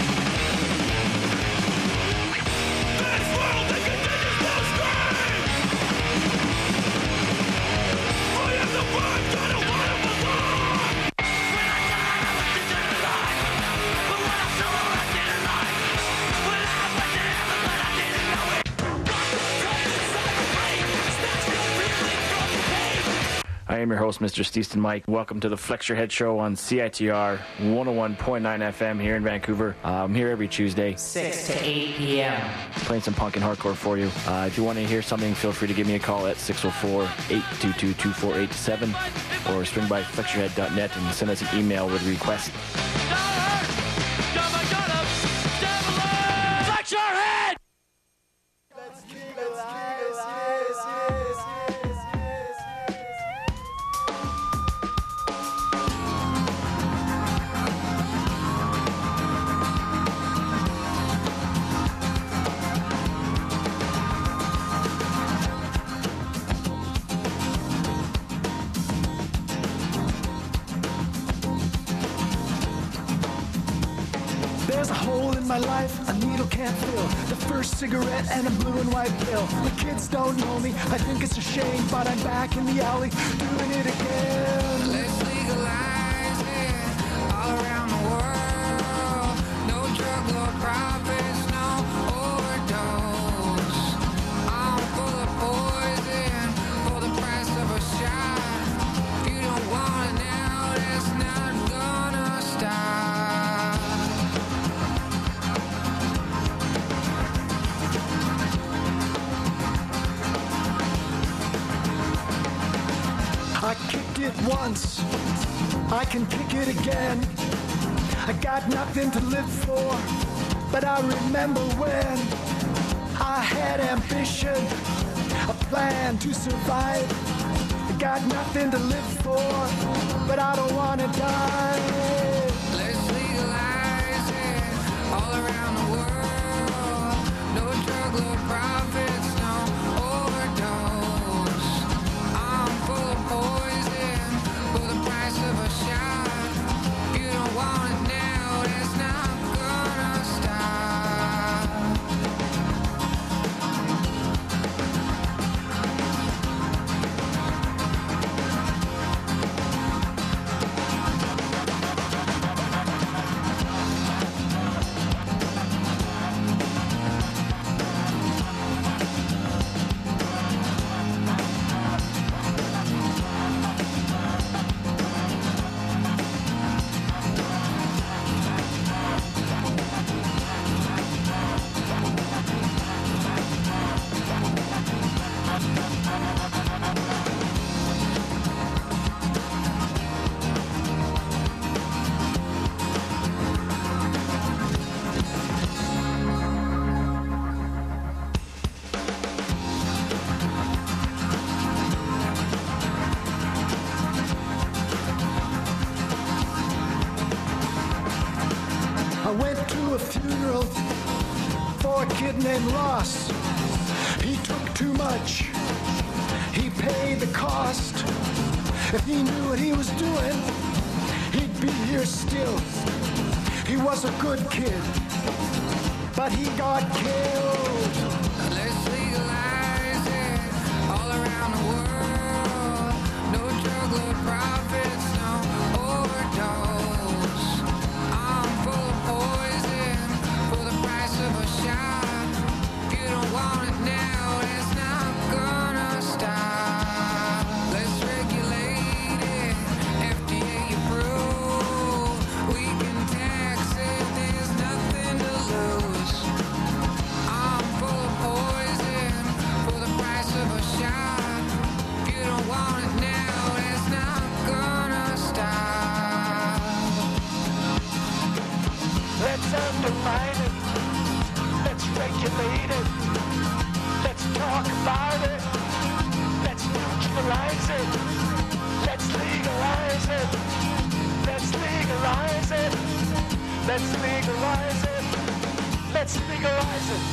I am your host, Mister Steeston Mike. Welcome to the Flex Your Head Show on C I T R one oh one point nine F M here in Vancouver. Uh, I'm here every Tuesday. six to eight p.m. Playing some punk and hardcore for you. Uh, if you want to hear something, feel free to give me a call at six oh four, eight two two, two four eight seven or swing by flex your head dot net and send us an email with a request. Flex your head! my life a needle can't fill. The first cigarette and a blue and white pill. The kids don't know me, I think it's a shame, but I'm back in the alley doing it again. Let's legalize it all around the world. No drug lord profits, no overdose. I'm full of poison for the price of a shot. You don't want it now, that's not gonna stop. I kicked it once, I can kick it again. I got nothing to live for, but I remember when I had ambition, a plan to survive. I got nothing to live for, but I don't wanna die. Let's legalize it all around the world. No drug lord profits, no overdose. I'm full of poison for the price of a shot. You don't want it now, that's not gonna stop. I went to a funeral for a kid named Ross. He took too much, he paid the cost. If he knew what he was doing, he'd be here still. He was a good kid, but he got killed. Let's legalize it all around the world. No drug lord profits, no overdose. I'm full of poison for the price of a shot. You don't want it now, that's not gonna stop. Let's regulate it, F D A approved. We can tax it, there's nothing to lose. I'm full of poison for the price of a shot. You don't want it now, that's not gonna stop. Let's undermine it. Let's regulate it. Let's talk about it. Let's neutralize it. Let's legalize it. Let's legalize it. Let's legalize it. Let's legalize it.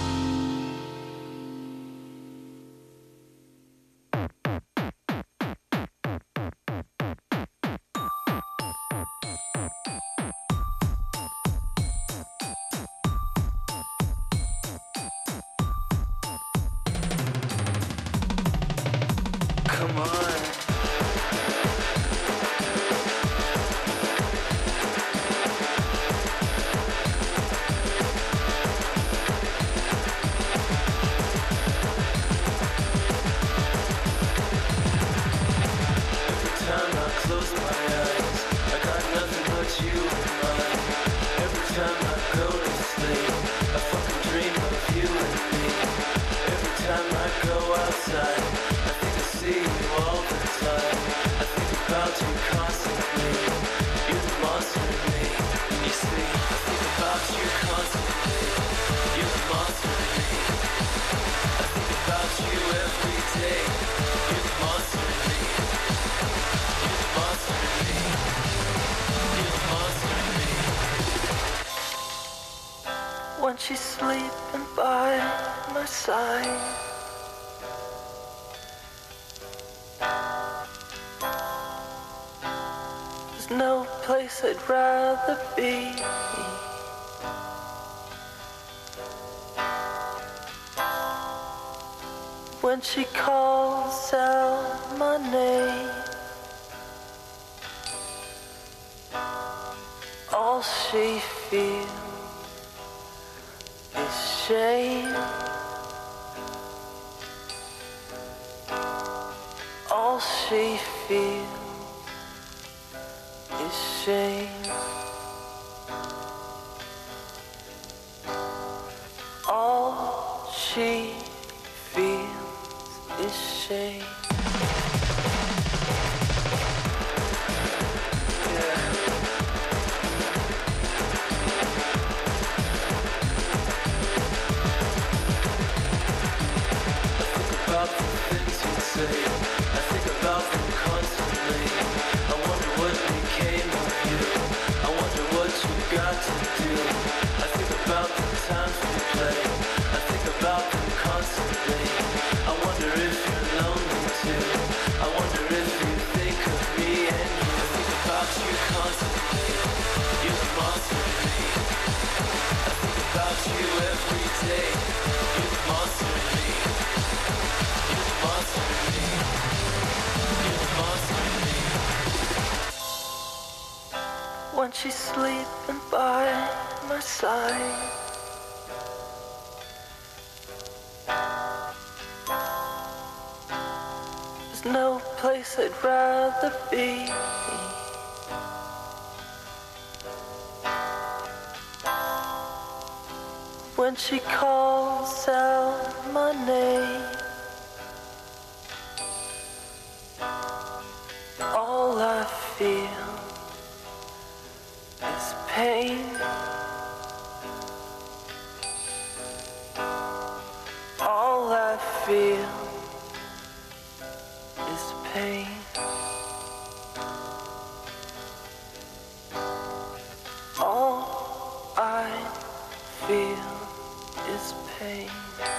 Come on. When she's sleeping by my side, there's no place I'd rather be. When she calls out my name, all she feels is shame. All she feels is shame. All she feels is shame. About the things you say, I think about them constantly. I wonder what became of you. I wonder what you got to do. I think about the times we play. I think about them constantly. I wonder if you're lonely too. I wonder if you think of me and you. I think about you constantly. You're the monster in me. I think about you every day. You're the monster in me. When she's sleeping by my side, there's no place I'd rather be. When she calls out my name, all I feel is pain. All I feel is pain. All I feel is pain.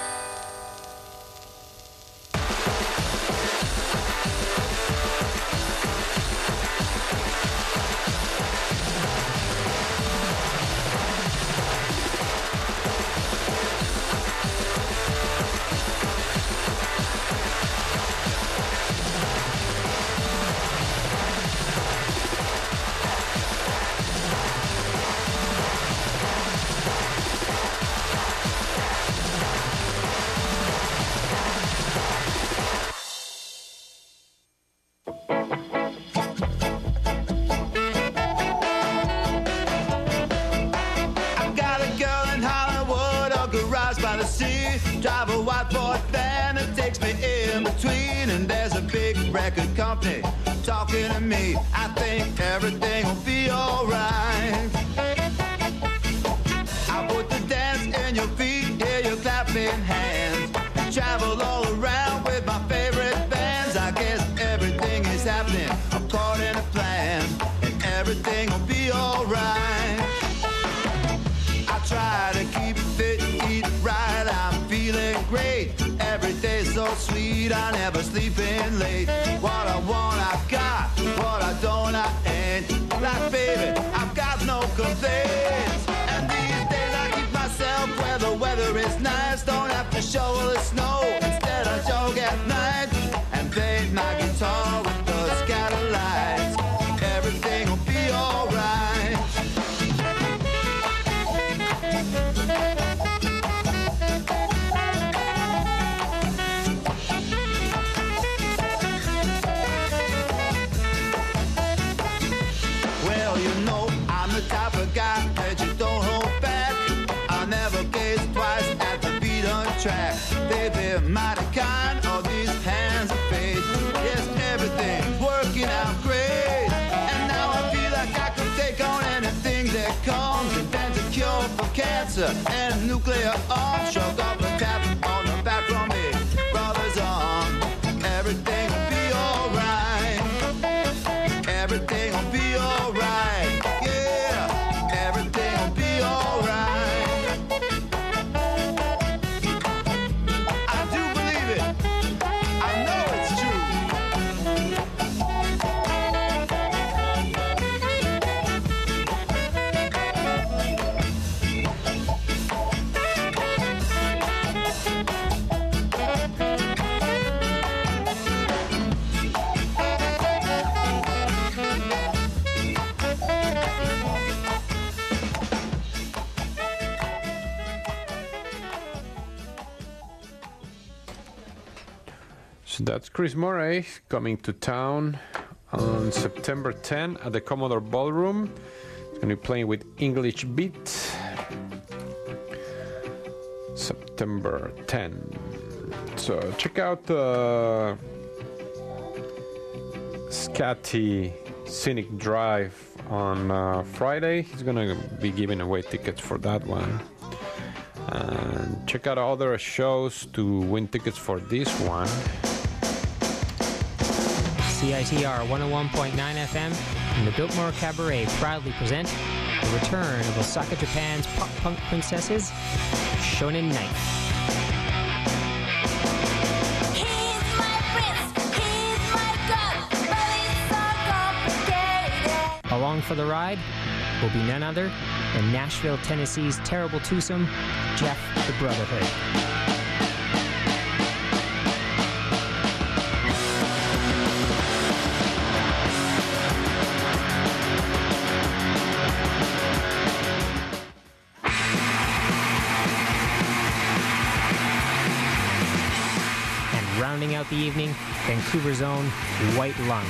Drive a white Ford van that takes me in between, and there's a big record company talking to me. I think everything will be alright. I put the dance in your feet, hear you clapping hands, and travel all around with my favorite bands. I guess everything is happening according to plan, and everything will be alright. I try to keep fit, eat right, I'm feeling great. Every day's so sweet, I never sleep in late. What I want, I got. What I don't, I ain't. Like, baby, I've got no complaints. And these days I keep myself where the weather is nice. Don't have to shovel the snow. Instead I jog at night and paint my guitar with the scatter lights. Everything will be alright. Type of guy that you don't hold back. I never gaze twice at the beat on track. They've been mighty kind of these hands of fate. Yes, everything's working out great. And now I feel like I can take on anything that comes. Invent a cure for cancer and nuclear arms. Shrug off a tap on the back from me. Brothers on. Everything will be alright. Everything will be alright. So that's Chris Murray coming to town on September tenth at the Commodore Ballroom. He's going to be playing with English Beat. September tenth. So check out uh, Scatty Scenic Drive on uh, Friday. He's going to be giving away tickets for that one. And check out other shows to win tickets for this one. C I T R one oh one point nine F M and the Biltmore Cabaret proudly present the return of Osaka, Japan's pop-punk princesses, Shonen Night. Along for the ride will be none other than Nashville, Tennessee's terrible twosome, Jeff the Brotherhood. And rounding out the evening, Vancouver's own White Lung.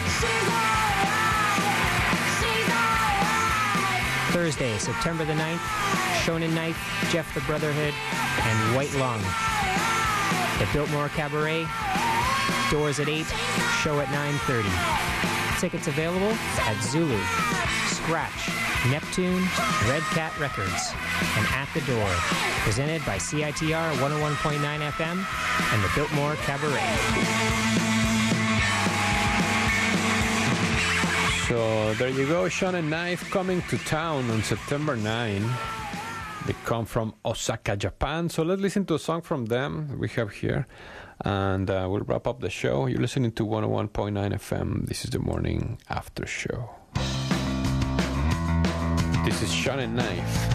Thursday, September the ninth, Shonen Night, Jeff the Brotherhood, and White Lung. The Biltmore Cabaret, doors at eight, show at nine thirty. Tickets available at Zulu, Scratch, Neptune, Red Cat Records, and At the Door. Presented by C I T R one oh one point nine F M and the Biltmore Cabaret. So there you go, Shonen Knife coming to town on September ninth. They come from Osaka, Japan. So let's listen to a song from them we have here. And uh, we'll wrap up the show. You're listening to one oh one point nine F M. This is the morning after show. This is Shonen Knife.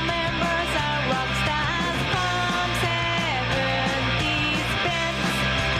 Rock stars from seventies bands.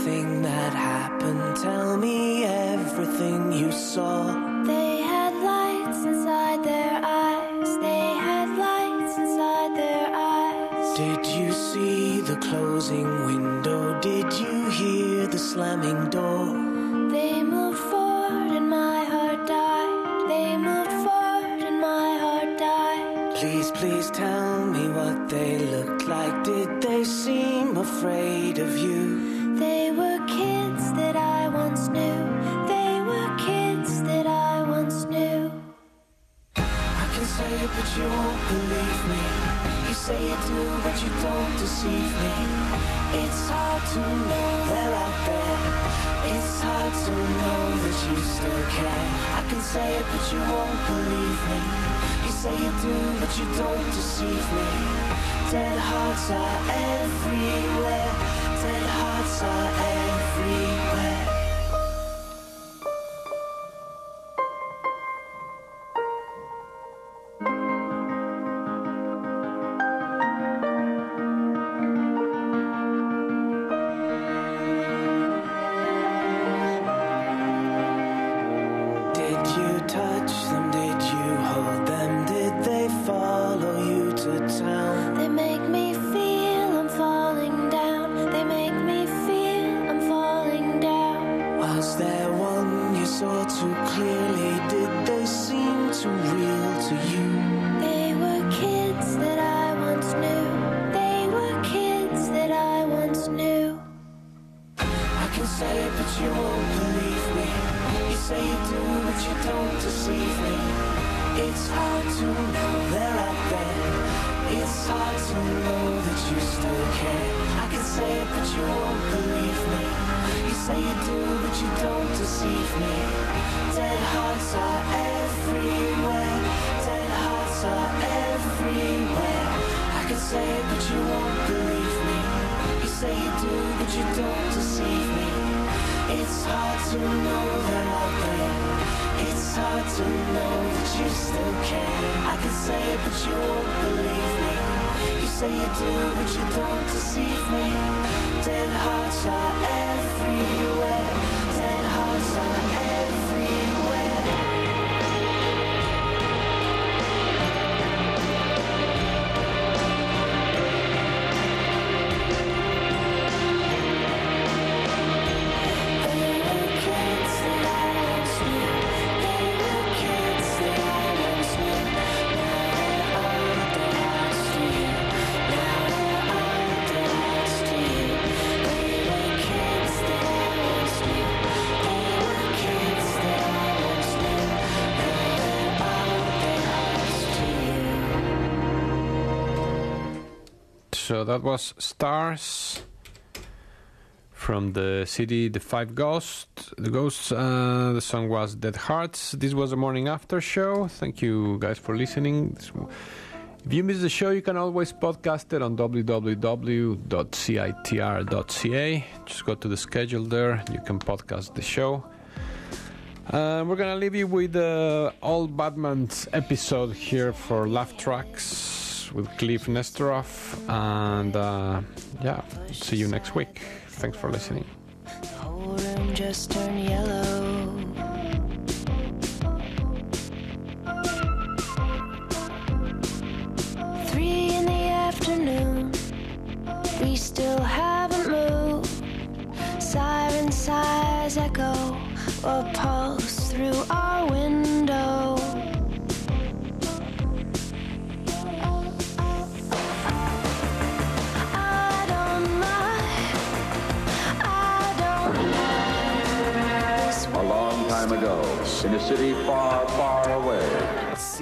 everything that happened. Tell me everything you saw. They had lights inside their eyes. They had lights inside their eyes. Did you see the closing window? Did you hear the slamming door? They moved forward and my heart died. They moved forward and my heart died. Please, please tell me what they looked like. Did they seem afraid of you? They were kids that I once knew. They were kids that I once knew. I can say it, but you won't believe me. You say you do, but you don't deceive me. It's hard to know they're out there. It's hard to know that you still care. I can say it, but you won't believe me. You say you do, but you don't deceive me. Dead hearts are everywhere. Dead hearts are everywhere. Did you touch them? Did you hold them? Did they follow you to town? They make me feel I'm falling down. They make me feel I'm falling down. Was there one you saw too clearly? Did they seem too real to you? They were kids that I once knew. They were kids that I once knew. I can say it, but you won't believe me. You say you do, but you don't deceive me. It's hard to know they're out there. It's hard to know that you still care. I can say it, but you won't believe me. You say you do, but you don't deceive me. Dead hearts are everywhere. Dead hearts are everywhere. I can say it, but you won't believe me. You say you do, but you don't deceive me. It's hard to know they're out there. It's hard to know that you still care. I can say it, but you won't believe me. You say you do, but you don't deceive me. Dead hearts are everywhere. Dead hearts are everywhere. So that was Stars from the C D The Five Ghosts. The Ghosts. Uh, the song was Dead Hearts. This was a morning after show. Thank you guys for listening. If you missed the show, you can always podcast it on w w w dot c i t r dot c a. Just go to the schedule there. You can podcast the show. Uh, we're gonna leave you with the uh, All Batman's episode here for Laugh Tracks with Cliff Nestoroff, and uh, yeah, see you next week. Thanks for listening. Whole room just turned yellow. Three in the afternoon, we still haven't moved. Siren sighs echo or pulse through our window. A long time ago, in a city far, far away,